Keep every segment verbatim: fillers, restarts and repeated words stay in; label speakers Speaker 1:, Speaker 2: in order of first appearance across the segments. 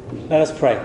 Speaker 1: Let us pray.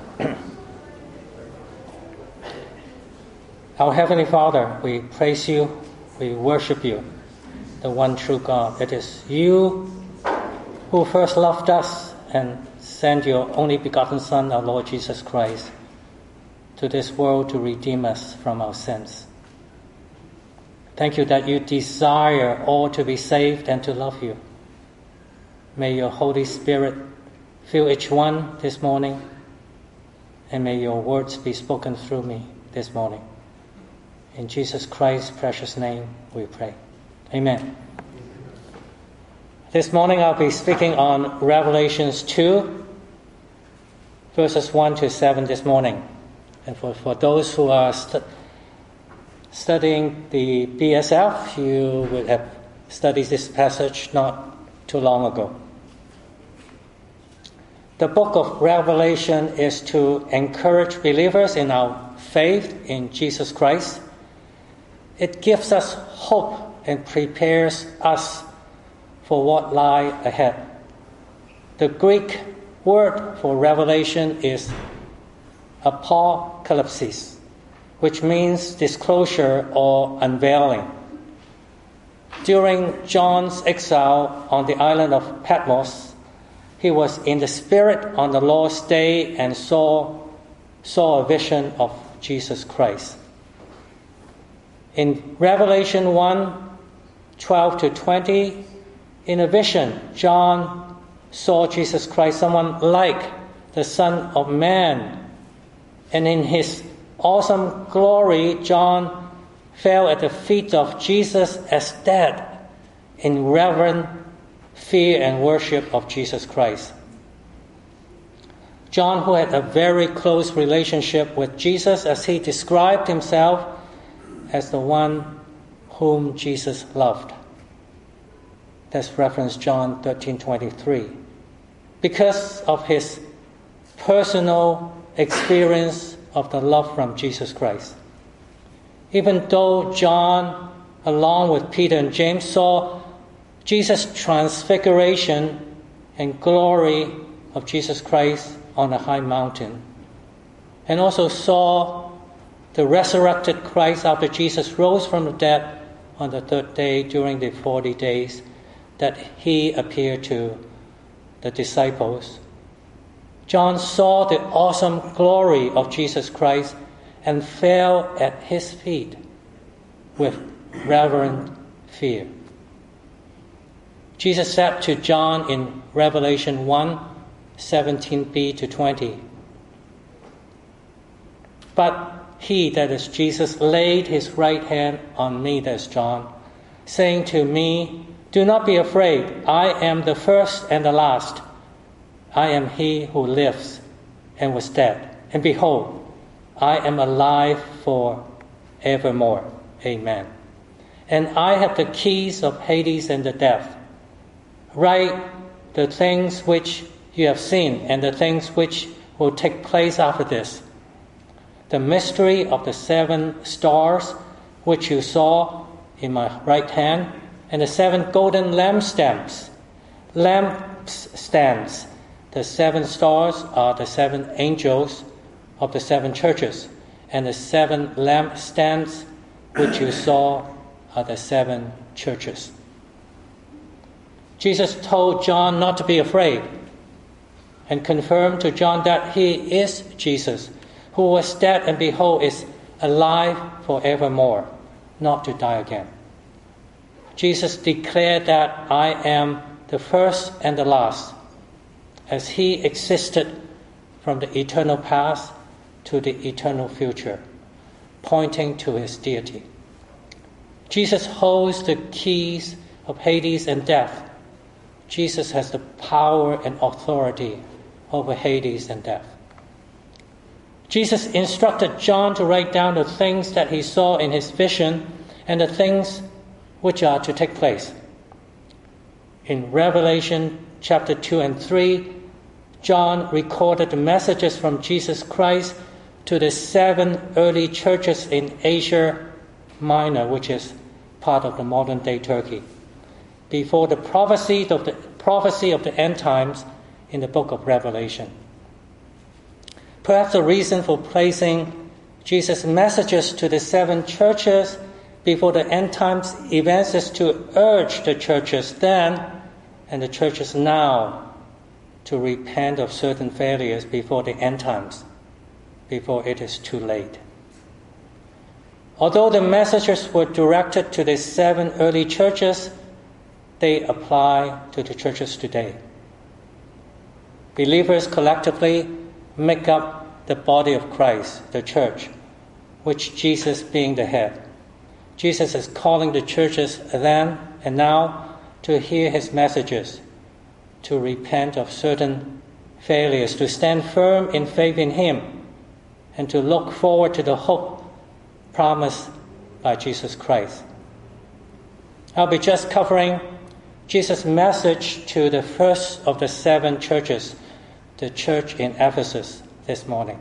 Speaker 1: Our Heavenly Father, we praise you, we worship you, the one true God. It is you who first loved us and sent your only begotten Son, our Lord Jesus Christ, to this world to redeem us from our sins. Thank you that you desire all to be saved and to love you. May your Holy Spirit fill each one this morning, and may your words be spoken through me this morning. In Jesus Christ's precious name we pray. Amen. This morning I'll be speaking on Revelations two, verses one to seven this morning. And for, for those who are stu- studying the B S F, you would have studied this passage not too long ago. The book of Revelation is to encourage believers in our faith in Jesus Christ. It gives us hope and prepares us for what lies ahead. The Greek word for revelation is apocalypsis, which means disclosure or unveiling. During John's exile on the island of Patmos, he was in the Spirit on the Lord's day and saw, saw a vision of Jesus Christ. In Revelation one, twelve to twenty, in a vision, John saw Jesus Christ, someone like the Son of Man. And in his awesome glory, John fell at the feet of Jesus as dead in reverent fear and worship of Jesus Christ. John, who had a very close relationship with Jesus, as he described himself as the one whom Jesus loved. That's reference John thirteen twenty-three. Because of his personal experience of the love from Jesus Christ. Even though John, along with Peter and James, saw Jesus' transfiguration and glory of Jesus Christ on a high mountain, and also saw the resurrected Christ after Jesus rose from the dead on the third day during the forty days that he appeared to the disciples. John saw the awesome glory of Jesus Christ and fell at his feet with reverent fear. Jesus said to John in Revelation one, seventeen b to twenty, "But he," that is Jesus, "laid his right hand on me," that is John, saying to me, "Do not be afraid. I am the first and the last. I am he who lives and was dead. And behold, I am alive for evermore. Amen. And I have the keys of Hades and the death. Write the things which you have seen and the things which will take place after this. The mystery of the seven stars which you saw in my right hand, and the seven golden lampstands. Lampstands. The seven stars are the seven angels of the seven churches, and the seven lampstands which you saw are the seven churches." Jesus told John not to be afraid and confirmed to John that he is Jesus, who was dead and behold is alive forevermore, not to die again. Jesus declared that I am the first and the last, as he existed from the eternal past to the eternal future, pointing to his deity. Jesus holds the keys of Hades and death. Jesus has the power and authority over Hades and death. Jesus instructed John to write down the things that he saw in his vision and the things which are to take place. In Revelation chapter two and three, John recorded the messages from Jesus Christ to the seven early churches in Asia Minor, which is part of the modern-day Turkey, before the prophecy of the prophecy of the end times in the book of Revelation. Perhaps the reason for placing Jesus' messages to the seven churches before the end times events is to urge the churches then and the churches now to repent of certain failures before the end times, before it is too late. Although the messages were directed to the seven early churches, they apply to the churches today. Believers collectively make up the body of Christ, the church, which Jesus being the head. Jesus is calling the churches then and now to hear his messages, to repent of certain failures, to stand firm in faith in him, and to look forward to the hope promised by Jesus Christ. I'll be just covering Jesus' message to the first of the seven churches, the church in Ephesus, this morning.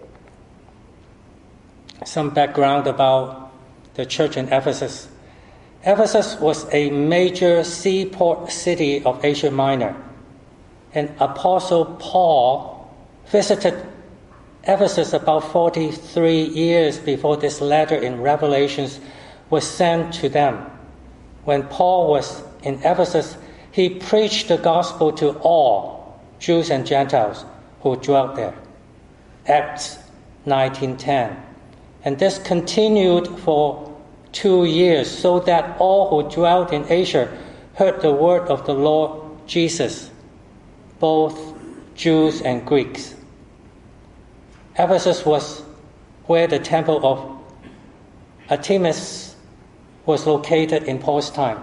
Speaker 1: Some background about the church in Ephesus. Ephesus was a major seaport city of Asia Minor, and Apostle Paul visited Ephesus about forty-three years before this letter in Revelations was sent to them. When Paul was in Ephesus, he preached the gospel to all, Jews and Gentiles, who dwelt there. Acts nineteen ten. And this continued for two years, so that all who dwelt in Asia heard the word of the Lord Jesus, both Jews and Greeks. Ephesus was where the temple of Artemis was located in Paul's time.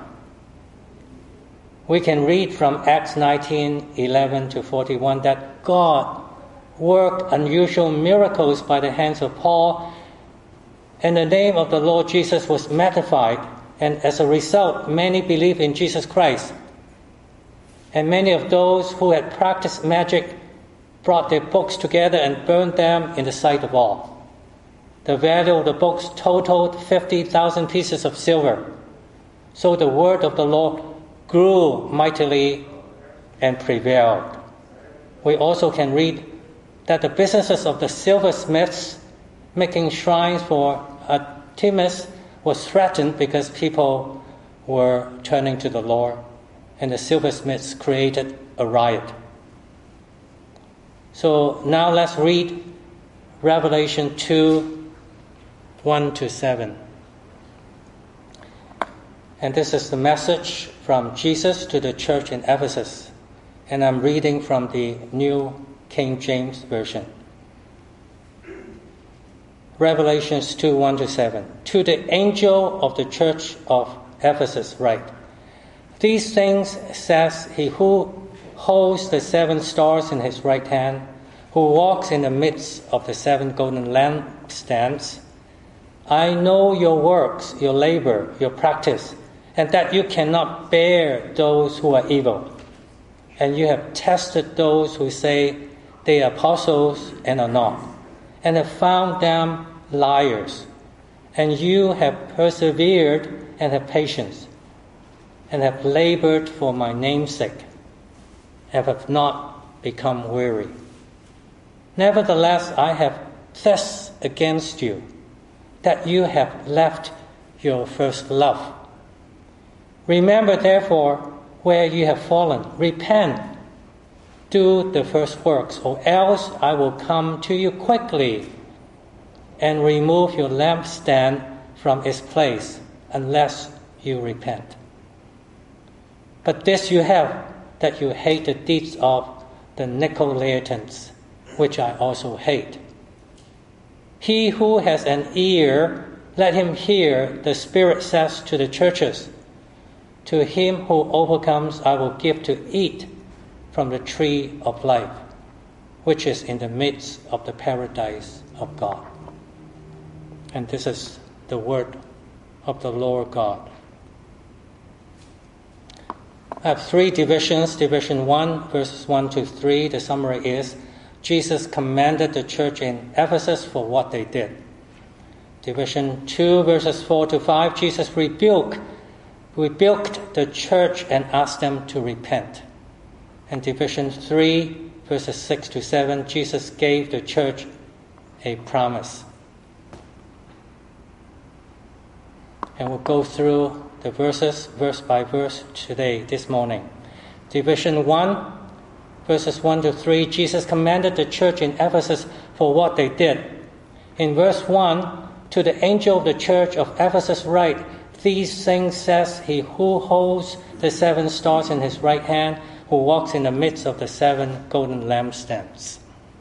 Speaker 1: We can read from Acts nineteen eleven to forty-one that God worked unusual miracles by the hands of Paul, and the name of the Lord Jesus was magnified, and as a result, many believed in Jesus Christ. And many of those who had practiced magic brought their books together and burned them in the sight of all. The value of the books totaled fifty thousand pieces of silver. So the word of the Lord grew mightily and prevailed. We also can read that the businesses of the silversmiths making shrines for Artemis was threatened because people were turning to the Lord, and the silversmiths created a riot. So now let's read Revelation two, one to seven. And this is the message from Jesus to the church in Ephesus. And I'm reading from the New King James Version. Revelations two, one to seven. To the angel of the church of Ephesus write, these things says he who holds the seven stars in his right hand, who walks in the midst of the seven golden lampstands. I know your works, your labor, your practice, and that you cannot bear those who are evil. And you have tested those who say they are apostles and are not, and have found them liars. And you have persevered and have patience, and have labored for my name's sake, and have not become weary. Nevertheless, I have this against you, that you have left your first love. Remember, therefore, where you have fallen. Repent, do the first works, or else I will come to you quickly and remove your lampstand from its place, unless you repent. But this you have, that you hate the deeds of the Nicolaitans, which I also hate. He who has an ear, let him hear the Spirit says to the churches. To him who overcomes, I will give to eat from the tree of life, which is in the midst of the paradise of God. And this is the word of the Lord God. I have three divisions. Division one, verses one to three. The summary is, Jesus commended the church in Ephesus for what they did. Division two, verses four to five. Jesus rebuked, rebuked the church and asked them to repent. And Division three, verses six to seven, Jesus gave the church a promise. And we'll go through the verses, verse by verse, today, this morning. Division one, verses one to three, Jesus commended the church in Ephesus for what they did. In verse one, to the angel of the church of Ephesus write, "These things says he who holds the seven stars in his right hand, who walks in the midst of the seven golden lampstands."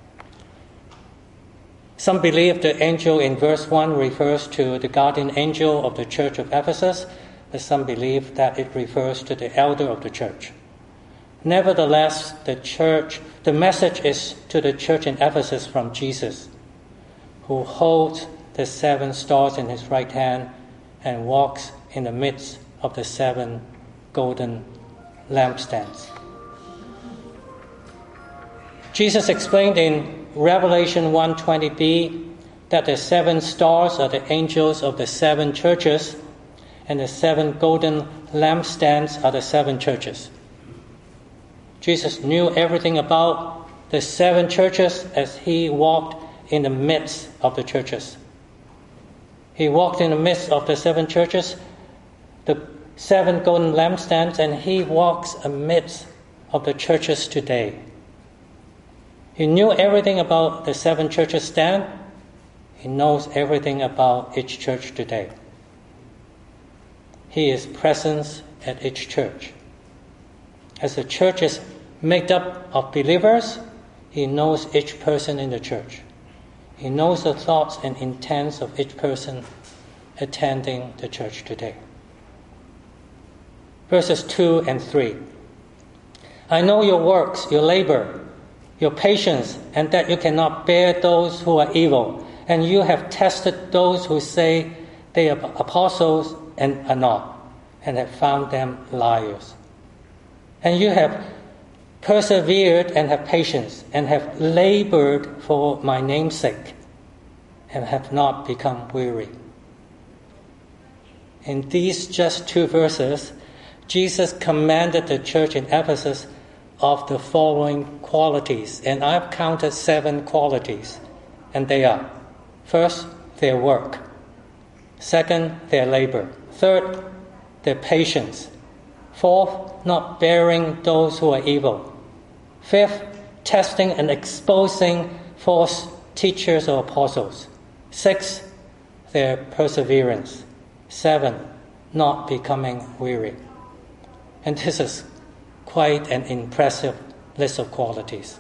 Speaker 1: Some believe the angel in verse one refers to the guardian angel of the church of Ephesus, but some believe that it refers to the elder of the church. Nevertheless, the church, the message is to the church in Ephesus from Jesus, who holds the seven stars in his right hand and walks in the midst of the seven golden lampstands. Jesus explained in Revelation one twenty b that the seven stars are the angels of the seven churches, and the seven golden lampstands are the seven churches. Jesus knew everything about the seven churches as he walked in the midst of the churches. He walked in the midst of the seven churches, the seven golden lampstands, and he walks amidst of the churches today. He knew everything about the seven churches then. He knows everything about each church today. He is present at each church. As the church is made up of believers, he knows each person in the church. He knows the thoughts and intents of each person attending the church today. Verses two and three. "I know your works, your labor, your patience, and that you cannot bear those who are evil, and you have tested those who say they are apostles and are not, and have found them liars. And you have persevered and have patience, and have labored for my name's sake, and have not become weary." In these just two verses, Jesus commanded the church in Ephesus of the following qualities, and I've counted seven qualities, and they are: first, their work; second, their labor; third, their patience; fourth, not bearing those who are evil; fifth, testing and exposing false teachers or apostles; sixth, their perseverance; seven, not becoming weary. And this is quite an impressive list of qualities.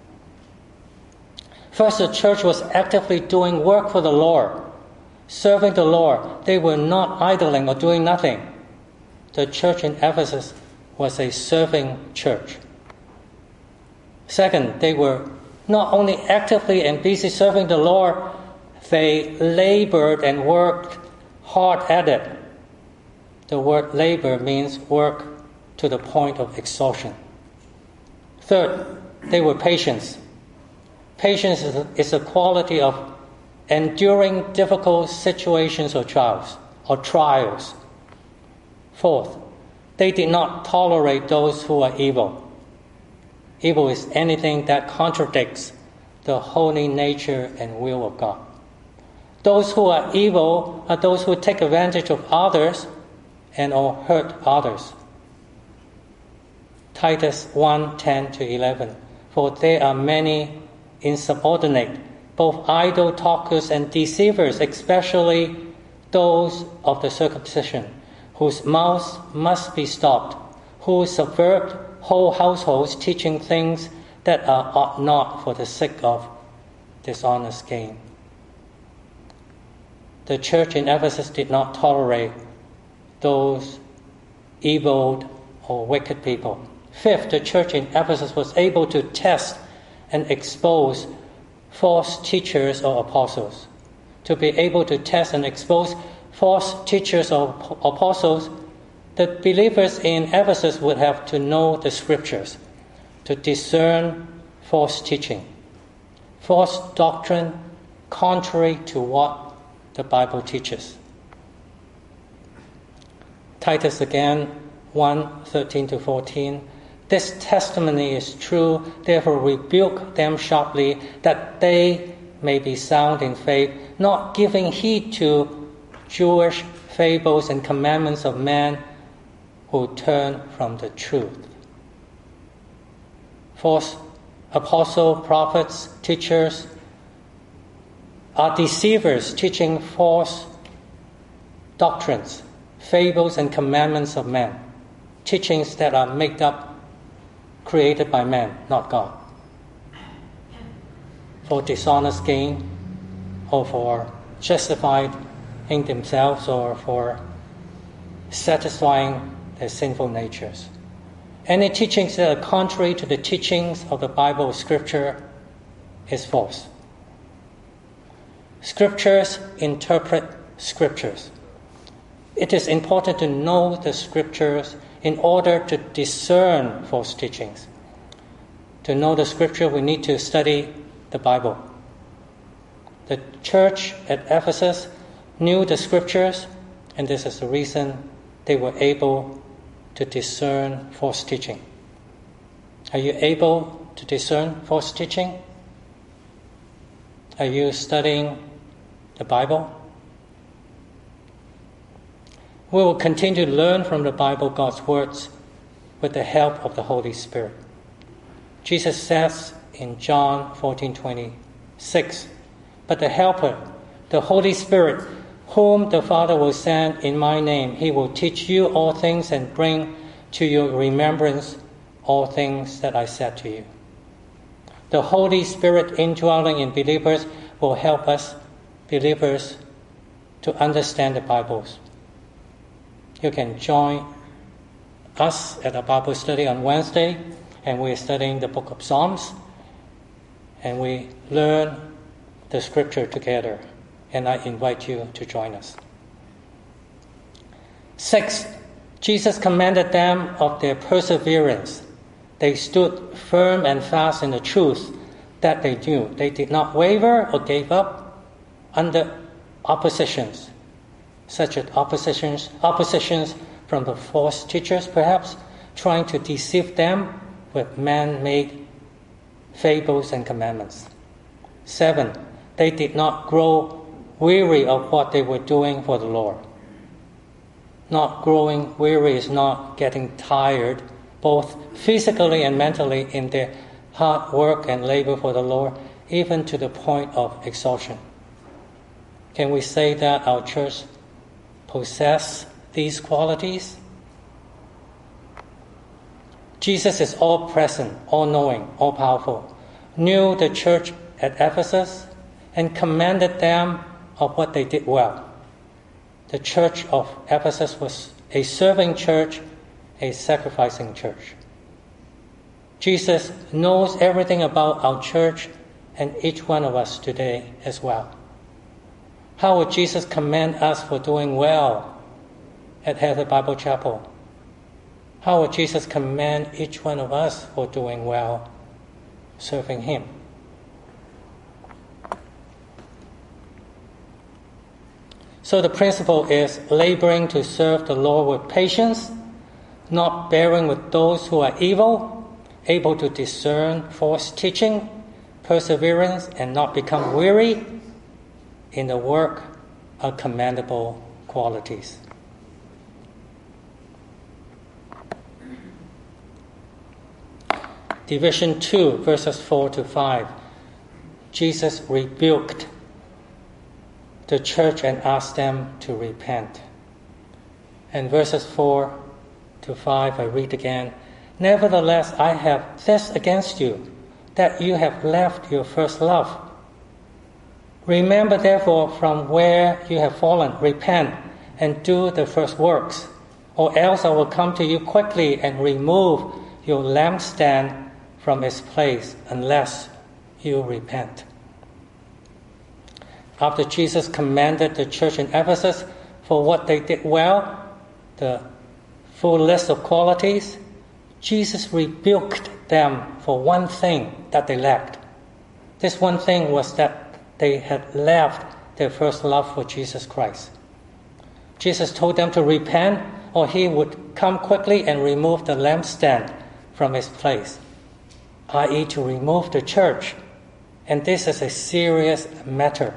Speaker 1: First, the church was actively doing work for the Lord, serving the Lord. They were not idling or doing nothing. The church in Ephesus was a serving church. Second, they were not only actively and busy serving the Lord, they labored and worked hard at it. The word labor means work to the point of exhaustion. Third, they were patient. Patience is a, is a quality of enduring difficult situations or trials. Or trials. Fourth, they did not tolerate those who are evil. Evil is anything that contradicts the holy nature and will of God. Those who are evil are those who take advantage of others and or hurt others. Titus one ten to eleven. For there are many insubordinate, both idle talkers and deceivers, especially those of the circumcision, whose mouths must be stopped, who subvert whole households, teaching things that are ought not for the sake of dishonest gain. The church in Ephesus did not tolerate those evil or wicked people. Fifth, the church in Ephesus was able to test and expose false teachers or apostles. To be able to test and expose false teachers or apostles, the believers in Ephesus would have to know the scriptures to discern false teaching, false doctrine contrary to what the Bible teaches. Titus again, one thirteen to fourteen. This testimony is true, therefore rebuke them sharply, that they may be sound in faith, not giving heed to Jewish fables and commandments of men who turn from the truth. False apostles, prophets, teachers are deceivers, teaching false doctrines, fables and commandments of men, teachings that are made up, created by man, not God, for dishonest gain or for justified in themselves or for satisfying their sinful natures. Any teachings that are contrary to the teachings of the Bible or Scripture is false. Scriptures interpret Scriptures. It is important to know the Scriptures in order to discern false teachings. To know the Scripture, we need to study the Bible. The church at Ephesus knew the Scriptures, and this is the reason they were able to discern false teaching. Are you able to discern false teaching? Are you studying the Bible? We will continue to learn from the Bible God's words with the help of the Holy Spirit. Jesus says in John fourteen twenty-six, "But the Helper, the Holy Spirit, whom the Father will send in my name, he will teach you all things and bring to your remembrance all things that I said to you." The Holy Spirit indwelling in believers will help us, believers, to understand the Bibles. You can join us at a Bible study on Wednesday, and we're studying the book of Psalms, and we learn the Scripture together, and I invite you to join us. Sixth, Jesus commanded them of their perseverance. They stood firm and fast in the truth that they knew. They did not waver or gave up under oppositions, such as oppositions, oppositions from the false teachers, perhaps, trying to deceive them with man-made fables and commandments. Seven, they did not grow weary of what they were doing for the Lord. Not growing weary is not getting tired, both physically and mentally, in their hard work and labor for the Lord, even to the point of exhaustion. Can we say that our church possess these qualities? Jesus is all-present, all-knowing, all-powerful, knew the church at Ephesus and commanded them of what they did well. The church of Ephesus was a serving church, a sacrificing church. Jesus knows everything about our church and each one of us today as well. How would Jesus commend us for doing well at Heather Bible Chapel? How would Jesus commend each one of us for doing well serving Him? So the principle is laboring to serve the Lord with patience, not bearing with those who are evil, able to discern false teaching, perseverance, and not become weary in the work are commendable qualities. Division two, verses four to five. Jesus rebuked the church and asked them to repent. And verses four to five, I read again. "Nevertheless, I have this against you, that you have left your first love. Remember therefore from where you have fallen, repent, and do the first works, or else I will come to you quickly and remove your lampstand from its place, unless you repent." After Jesus commanded the church in Ephesus for what they did well, the full list of qualities, Jesus rebuked them for one thing that they lacked. This one thing was that they had left their first love for Jesus Christ. Jesus told them to repent, or He would come quickly and remove the lampstand from its place, that is to remove the church. And this is a serious matter.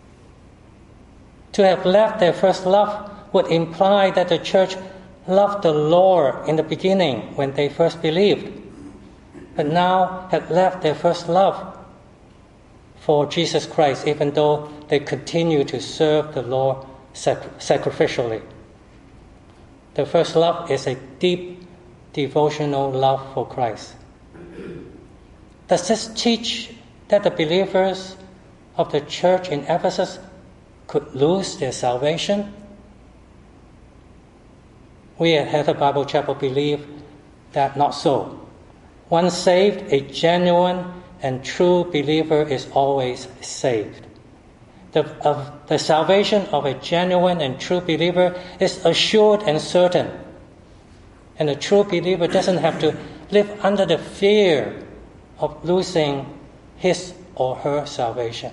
Speaker 1: To have left their first love would imply that the church loved the Lord in the beginning when they first believed, but now have left their first love for Jesus Christ, even though they continue to serve the Lord sac- sacrificially. The first love is a deep devotional love for Christ. Does this teach that the believers of the church in Ephesus could lose their salvation? We at Heather Bible Chapel believe that not so. Once saved, a genuine and true believer is always saved. The, of, the salvation of a genuine and true believer is assured and certain. And a true believer doesn't have to live under the fear of losing his or her salvation.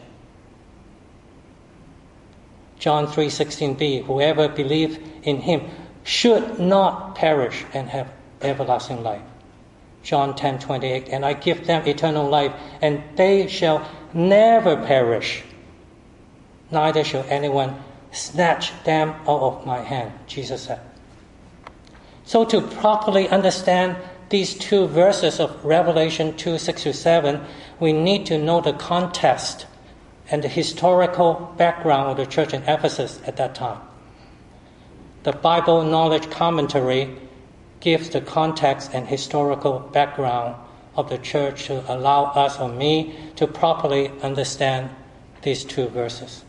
Speaker 1: John three sixteen b, whoever believes in him should not perish and have everlasting life. John ten twenty-eight, and I give them eternal life, and they shall never perish, neither shall anyone snatch them out of my hand, Jesus said. So to properly understand these two verses of Revelation two, six to seven, we need to know the context and the historical background of the church in Ephesus at that time. The Bible Knowledge Commentary gives the context and historical background of the church to allow us or me to properly understand these two verses.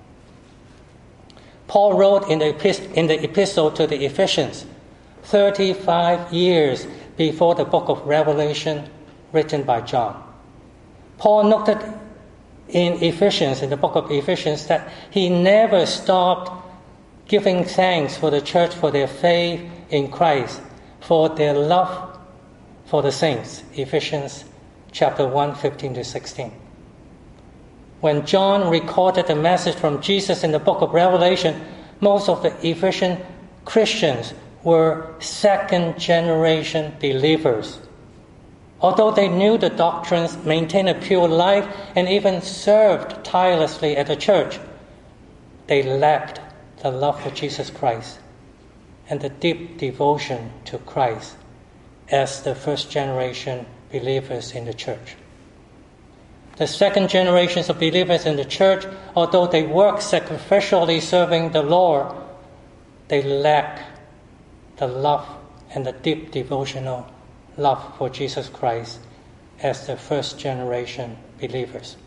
Speaker 1: Paul wrote in the, epist- in the epistle to the Ephesians thirty-five years before the book of Revelation written by John. Paul noted in Ephesians, in the book of Ephesians, that he never stopped giving thanks for the church for their faith in Christ, for their love for the saints. Ephesians chapter one, fifteen to sixteen. When John recorded the message from Jesus in the book of Revelation, most of the Ephesian Christians were second-generation believers. Although they knew the doctrines, maintained a pure life, and even served tirelessly at the church, they lacked the love for Jesus Christ and the deep devotion to Christ as the first-generation believers in the church. The second generations of believers in the church, although they work sacrificially serving the Lord, they lack the love and the deep devotional love for Jesus Christ as the first generation believers.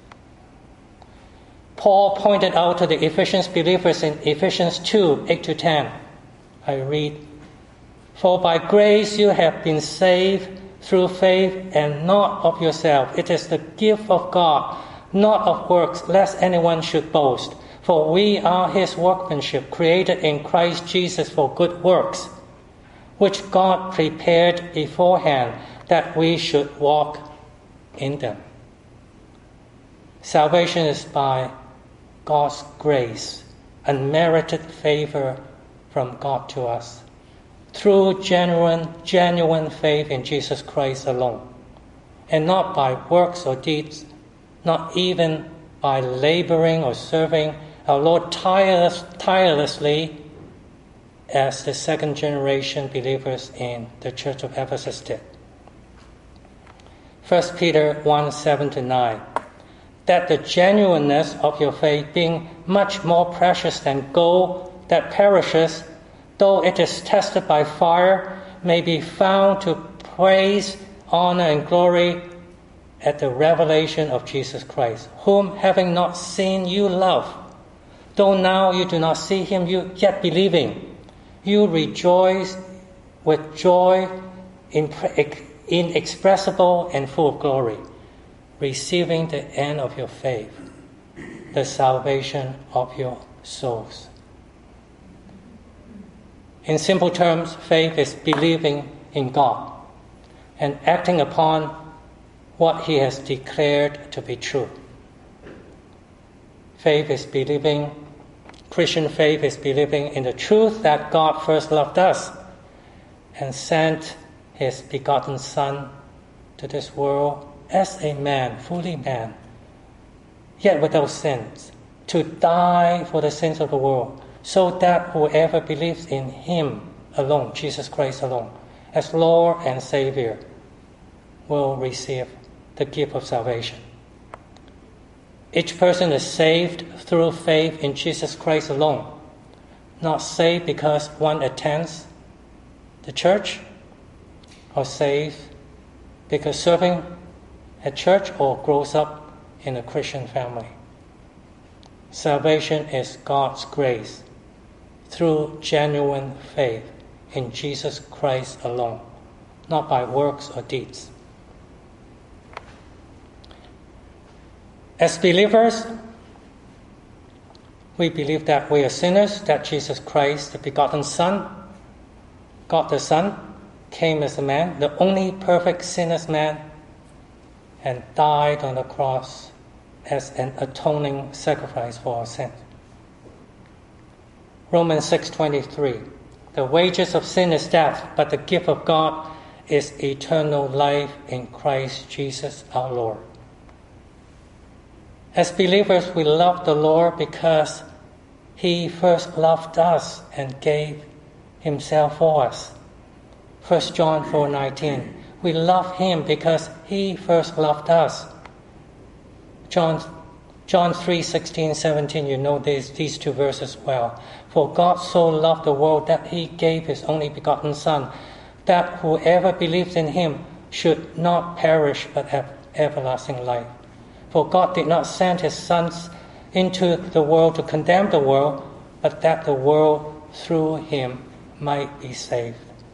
Speaker 1: Paul pointed out to the Ephesians believers in Ephesians two, eight to ten. I read, "For by grace you have been saved through faith, and not of yourself. It is the gift of God, not of works, lest anyone should boast. For we are his workmanship, created in Christ Jesus for good works, which God prepared beforehand that we should walk in them." Salvation is by God's grace, unmerited favor from God to us, through genuine, genuine faith in Jesus Christ alone, and not by works or deeds, not even by laboring or serving our Lord tireless, tirelessly, as the second generation believers in the church of Ephesus did. First Peter one, seven to nine. "That the genuineness of your faith, being much more precious than gold that perishes, though it is tested by fire, may be found to praise, honor, and glory at the revelation of Jesus Christ, whom having not seen you love, though now you do not see him, you yet believing, you rejoice with joy inexpressible and full of glory, receiving the end of your faith, the salvation of your souls." In simple terms, faith is believing in God and acting upon what he has declared to be true. Faith is believing, Christian faith is believing in the truth that God first loved us and sent his begotten Son to this world as a man, fully man, yet without sins, to die for the sins of the world, so that whoever believes in him alone, Jesus Christ alone, as Lord and Savior, will receive the gift of salvation. Each person is saved through faith in Jesus Christ alone, not saved because one attends the church, or saved because serving at church or grows up in a Christian family. Salvation is God's grace through genuine faith in Jesus Christ alone, not by works or deeds. As believers, we believe that we are sinners, that Jesus Christ, the begotten Son, God the Son, came as a man, the only perfect sinless man, and died on the cross as an atoning sacrifice for our sins. Romans six twenty-three, the wages of sin is death, but the gift of God is eternal life in Christ Jesus our Lord. As believers, we love the Lord because He first loved us and gave Himself for us. First John four nineteen, we love Him because He first loved us. John John three sixteen, seventeen, you know these, these two verses well. For God so loved the world that He gave His only begotten Son, that whoever believes in Him should not perish but have everlasting life. For God did not send His Son into the world to condemn the world, but that the world through Him might be saved.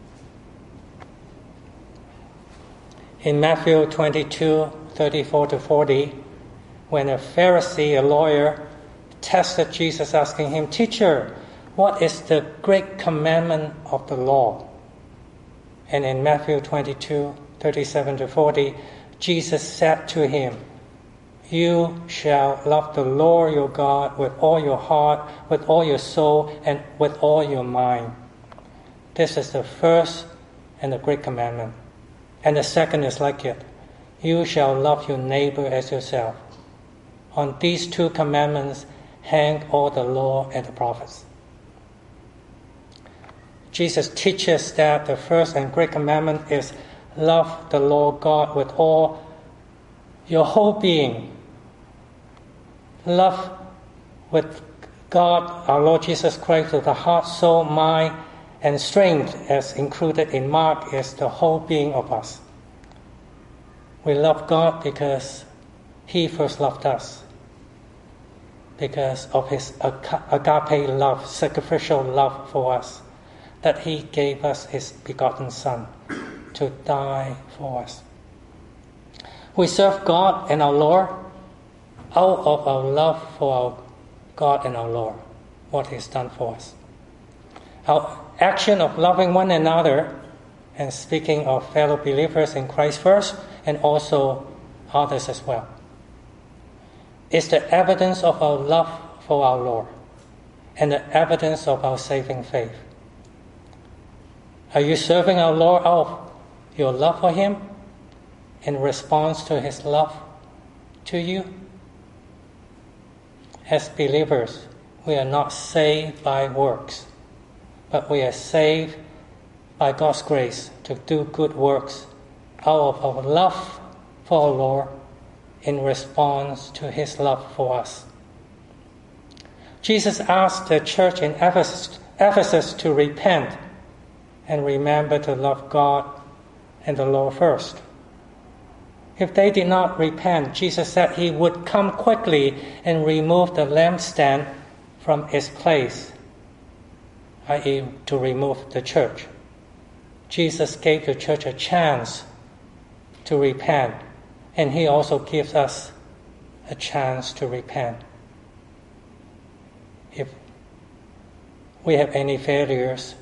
Speaker 1: In Matthew twenty-two, thirty-four to forty, when a Pharisee, a lawyer, tested Jesus, asking him, "Teacher, what is the great commandment of the law?" And in Matthew twenty-two, thirty-seven to forty, Jesus said to him, "You shall love the Lord your God with all your heart, with all your soul, and with all your mind. This is the first and the great commandment. And the second is like it. You shall love your neighbor as yourself. On these two commandments hang all the law and the prophets." Jesus teaches that the first and great commandment is love the Lord God with all your whole being. Love with God, our Lord Jesus Christ, with the heart, soul, mind, and strength, as included in Mark, is the whole being of us. We love God because He first loved us, because of His agape love, sacrificial love for us, that He gave us His begotten Son to die for us. We serve God and our Lord out of our love for our God and our Lord, what He's done for us. Our action of loving one another and speaking of fellow believers in Christ first, and also others as well, is the evidence of our love for our Lord and the evidence of our saving faith. Are you serving our Lord out of your love for Him in response to His love to you? As believers, we are not saved by works, but we are saved by God's grace to do good works out of our love for our Lord in response to His love for us. Jesus asked the church in Ephesus, Ephesus to repent and remember to love God and the Lord first. If they did not repent, Jesus said He would come quickly and remove the lampstand from its place, that is, to remove the church. Jesus gave the church a chance to repent, and He also gives us a chance to repent. If we have any failures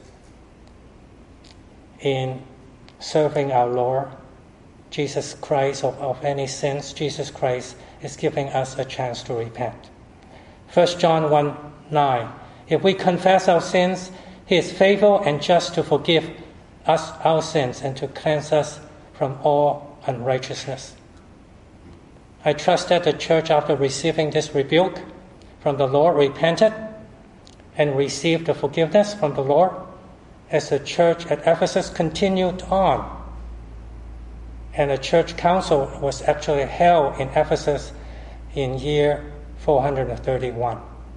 Speaker 1: in serving our Lord Jesus Christ, of, of any sins, Jesus Christ is giving us a chance to repent. First John one nine, if we confess our sins, He is faithful and just to forgive us our sins and to cleanse us from all unrighteousness. I trust that the church, after receiving this rebuke from the Lord, repented and received the forgiveness from the Lord as the church at Ephesus continued on. And a church council was actually held in Ephesus in year four hundred thirty-one.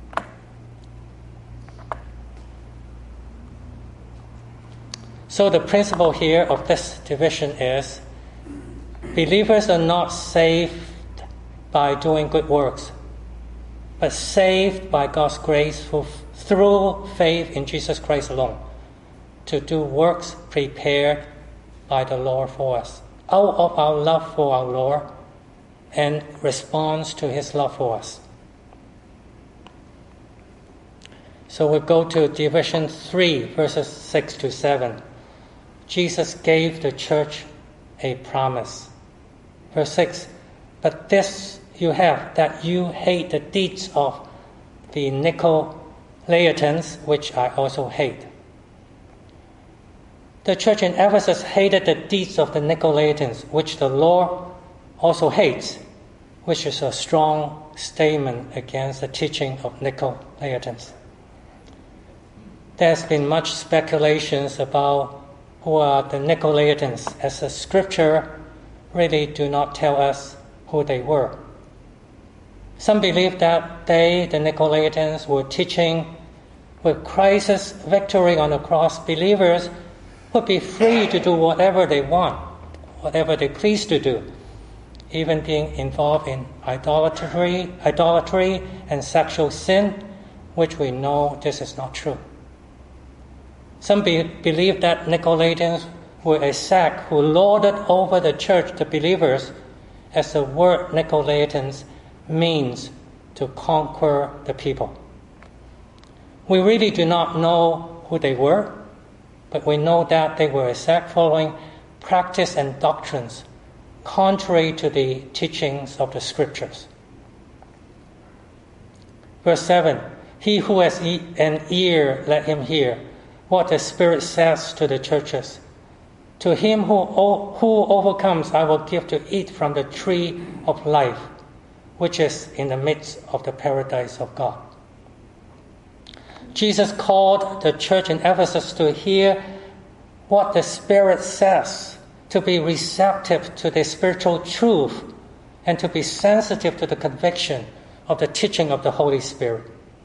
Speaker 1: So the principle here of this division is believers are not saved by doing good works, but saved by God's grace through faith in Jesus Christ alone, to do works prepared by the Lord for us, out of our love for our Lord and response to His love for us. So we go to division three, verses six to seven. Jesus gave the church a promise. Verse six, but this you have, that you hate the deeds of the Nicolaitans, which I also hate. The church in Ephesus hated the deeds of the Nicolaitans, which the Lord also hates, which is a strong statement against the teaching of Nicolaitans. There's been much speculations about who are the Nicolaitans, as the scripture really do not tell us who they were. Some believe that they, the Nicolaitans, were teaching with Christ's victory on the cross, believers would be free to do whatever they want, whatever they please to do, even being involved in idolatry, idolatry and sexual sin, which we know this is not true. Some be, believe that Nicolaitans were a sect who lorded over the church, the believers, as the word Nicolaitans means to conquer the people. We really do not know who they were, but we know that they were a sect following practice and doctrines contrary to the teachings of the scriptures. Verse seven, he who has an ear, let him hear what the Spirit says to the churches. To him who, who overcomes, I will give to eat from the tree of life, which is in the midst of the paradise of God. Jesus called the church in Ephesus to hear what the Spirit says, to be receptive to the spiritual truth, and to be sensitive to the conviction of the teaching of the Holy Spirit.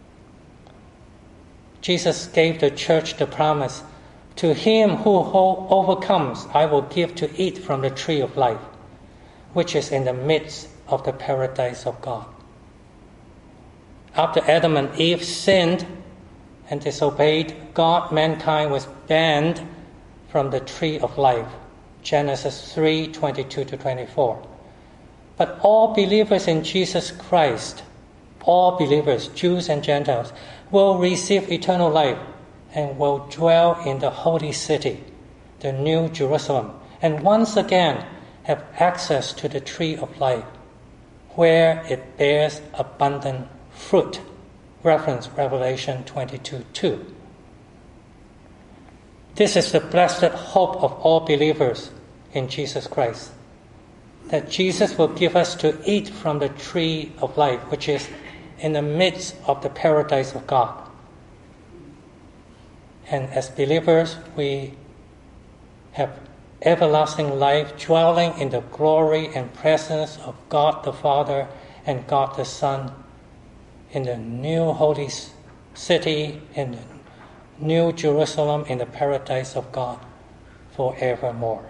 Speaker 1: Jesus gave the church the promise, to him who overcomes, I will give to eat from the tree of life, which is in the midst of the paradise of God. After Adam and Eve sinned and disobeyed God, mankind was banned from the tree of life. Genesis three, twenty-two to twenty-four. But all believers in Jesus Christ, all believers, Jews and Gentiles, will receive eternal life and will dwell in the holy city, the New Jerusalem, and once again have access to the tree of life, where it bears abundant fruit. Reference Revelation twenty-two two. This is the blessed hope of all believers in Jesus Christ, that Jesus will give us to eat from the tree of life, which is in the midst of the paradise of God. And as believers, we have everlasting life, dwelling in the glory and presence of God the Father and God the Son, in the new holy city, in the New Jerusalem, in the paradise of God, forevermore.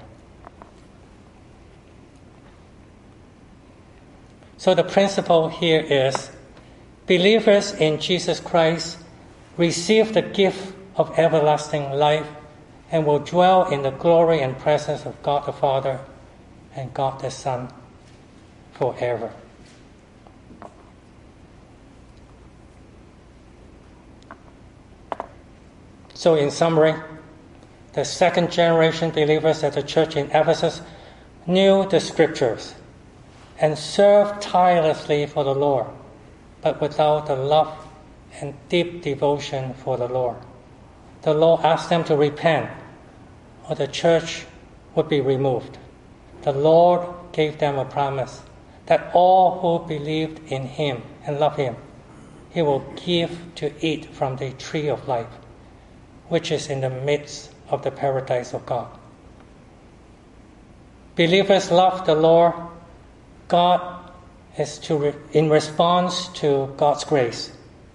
Speaker 1: So the principle here is, believers in Jesus Christ receive the gift of everlasting life and will dwell in the glory and presence of God the Father and God the Son forever. So in summary, the second generation believers at the church in Ephesus knew the scriptures and served tirelessly for the Lord, but without the love and deep devotion for the Lord. The Lord asked them to repent or the church would be removed. The Lord gave them a promise that all who believed in him and love him, he will give to eat from the tree of life, which is in the midst of the paradise of God. Believers love the Lord. God is to re- in response to God's grace.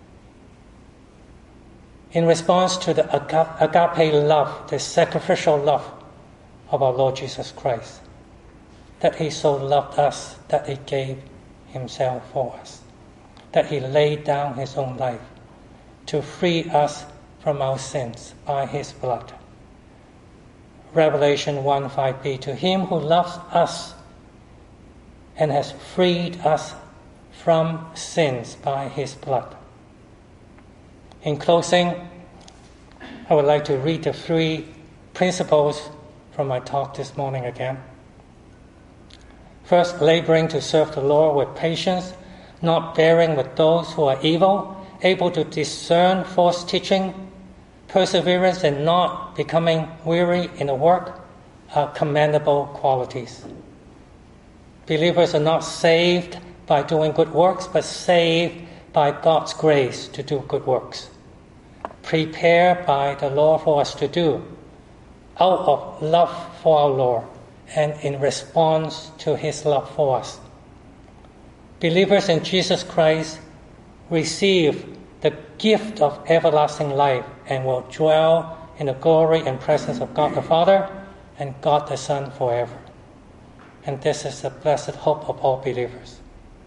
Speaker 1: In response to the aga- agape love, the sacrificial love of our Lord Jesus Christ, that he so loved us that he gave himself for us, that he laid down his own life to free us from our sins by his blood. Revelation one five b, to him who loves us and has freed us from sins by his blood. In closing, I would like to read the three principles from my talk this morning again. First, laboring to serve the Lord with patience, not bearing with those who are evil, able to discern false teaching, perseverance and not becoming weary in the work are commendable qualities. Believers are not saved by doing good works, but saved by God's grace to do good works, prepared by the Lord for us to do, out of love for our Lord and in response to his love for us. Believers in Jesus Christ receive the gift of everlasting life and will dwell in the glory and presence of God the Father and God the Son forever. And this is the blessed hope of all believers.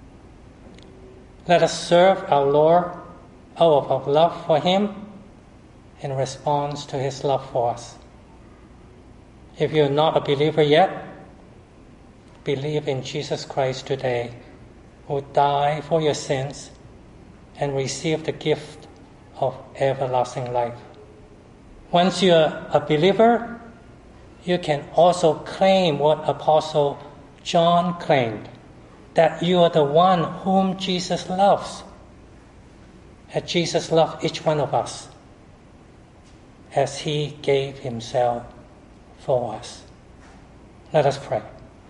Speaker 1: Let us serve our Lord out of our love for him in response to his love for us. If you're not a believer yet, believe in Jesus Christ today, who died for your sins and receive the gift of everlasting life. Once you're a believer, you can also claim what Apostle John claimed, that you are the one whom Jesus loves. And Jesus loved each one of us as he gave himself for us. Let us pray.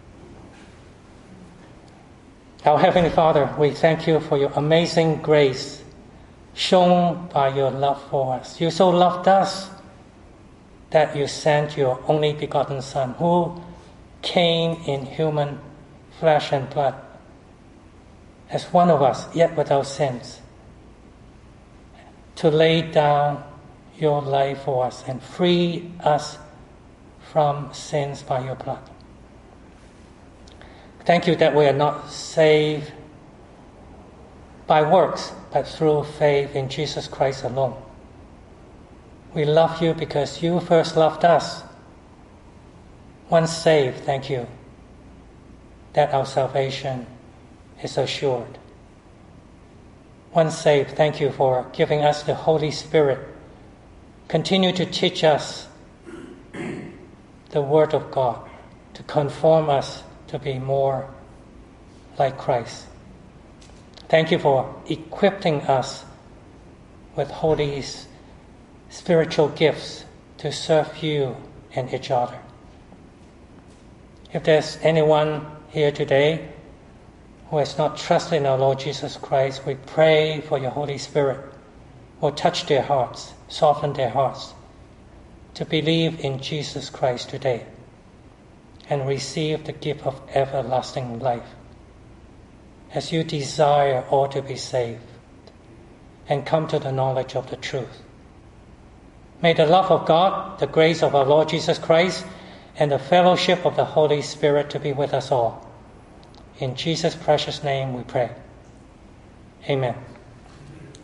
Speaker 1: Our Heavenly Father, we thank you for your amazing grace shown by your love for us. You so loved us that you sent your only begotten Son, who came in human flesh and blood as one of us, yet without sins, to lay down your life for us and free us from sins by your blood. Thank you that we are not saved by works, but through faith in Jesus Christ alone. We love you because you first loved us. Once saved, thank you that our salvation is assured. Once saved, thank you for giving us the Holy Spirit. Continue to teach us the Word of God, to conform us to be more like Christ. Thank you for equipping us with holy spiritual gifts to serve you and each other. If there's anyone here today who has not trusted in our Lord Jesus Christ, we pray for your Holy Spirit will touch their hearts, soften their hearts, to believe in Jesus Christ today and receive the gift of everlasting life, as you desire all to be saved and come to the knowledge of the truth. May the love of God, the grace of our Lord Jesus Christ, and the fellowship of the Holy Spirit to be with us all. In Jesus' precious name we pray. Amen.